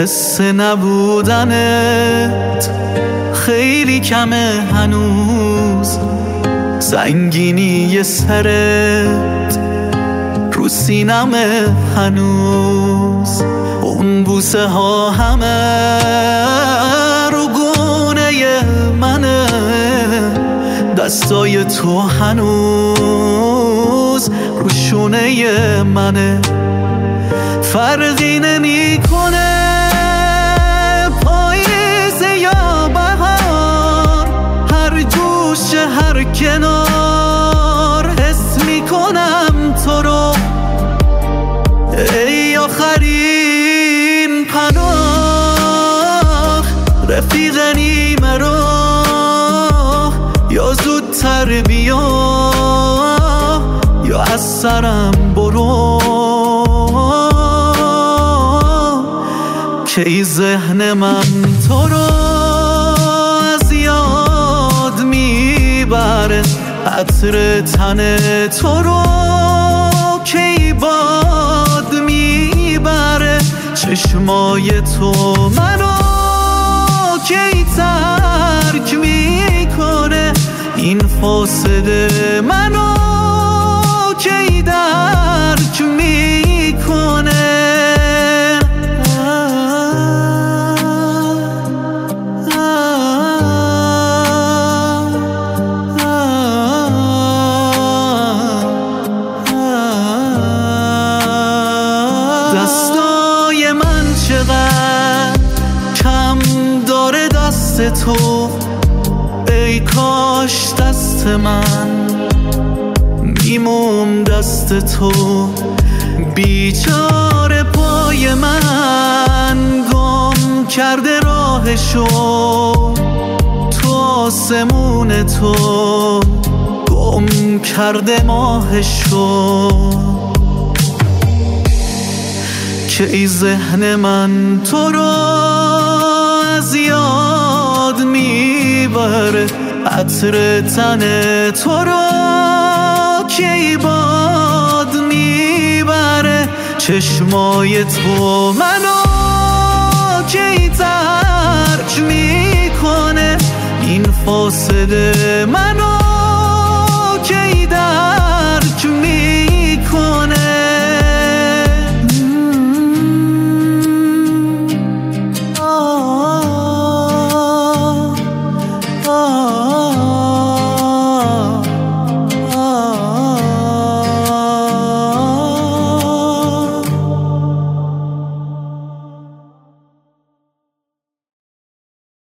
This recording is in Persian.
حس نبودنت خیلی کمه هنوز، سنگینی سرت رو سینمه هنوز، اون بوسه ها همه رو گونه منه، دستای تو هنوز رو شونه منه. فرقی نمی‌کنه پاییزه یا بهار، هر گوشه هر کنار حس میکنم تو رو. ای آخرین پناه، رفیق نیمه راه، یا زودتر بیا یا از سرم برو. کی ذهن من تو رو از یاد میبره، عطر تن تو رو کی باد میبره، چشمای تو منو کی ترک میکنه، این فاصله منو کی درک میکنه. دستای من چقدر کم داره دست تو، ای کاش دست من میمون دست تو. بیچاره پای من گم کرده راهشو، تو آسمون تو گم کرده ماهشو. کی ذهن من تو رو از یاد میبره، عطر تن تو رو کی باد میبره، چشمای تو منو کی ترک میکنه، این فاصله منو